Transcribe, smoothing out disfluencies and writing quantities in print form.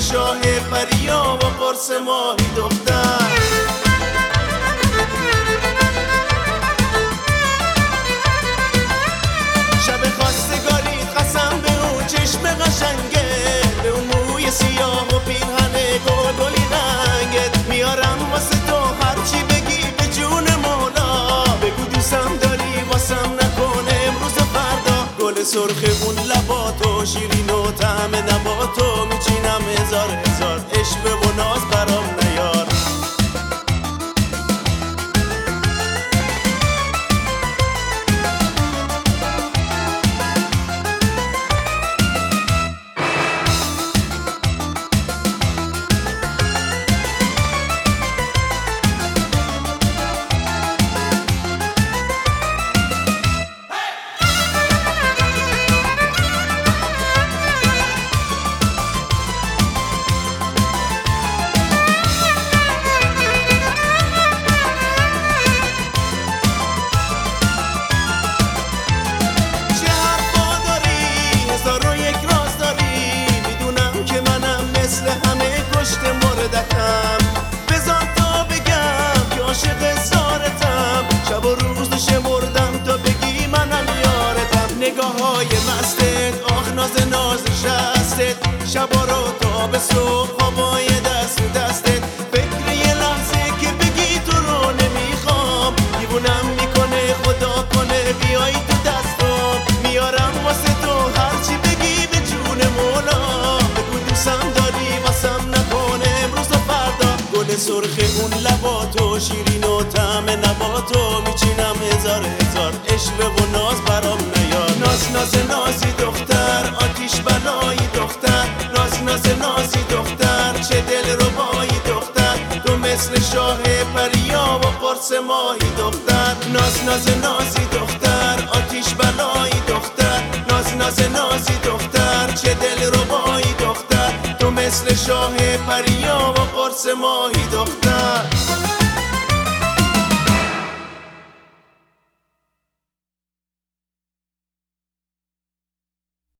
شاه پریا و قرص ماهی دختر. شب خواستگاری قسم به اون چشم قشنگه، به اون موی سیاه و پیرهن گلگلی رنگت، میارم واسه تو هرچی بگی به جون مولا. بگو دوستم داری واسم نکنه امروز و فردا. گل سرخ اون لباتو شیرین و طعم نباتو میچینم هزار هزار عشق و ناز برام نیار. بذار تا بگم که عاشق زارتم، شب و روز شمردم تا بگی منم یارتم. نگاه های مستت آخ ناز ناز شستت، شبا رو تا به صبح هوای دست دستت. فکر یه لحظه که بگی تو رو نمیخوام، دیوونم میکنه خدا کنه بیایی تو دستم. میارم واسه تو هرچی بگی به جون مولا. بگو دوستم داری واسم نکنه امروز و فردا. گل سرخ اون لباتو شیرین و طعم نباتو میچینم هزار هزار عشق و ناز برام نیار. ناز ناز نازی دختر آتیش بلایی دختر، ناز ناز نازی دختر چه دل ربایی دختر. تو مثل شاه پریا و قرص ماهی دختر. ناز ناز نازی دختر آتیش بلایی دختر، ناز ناز نازی دختر چه دل ربایی دختر. تو مثل شاه پریا و قرص ماهی دختر.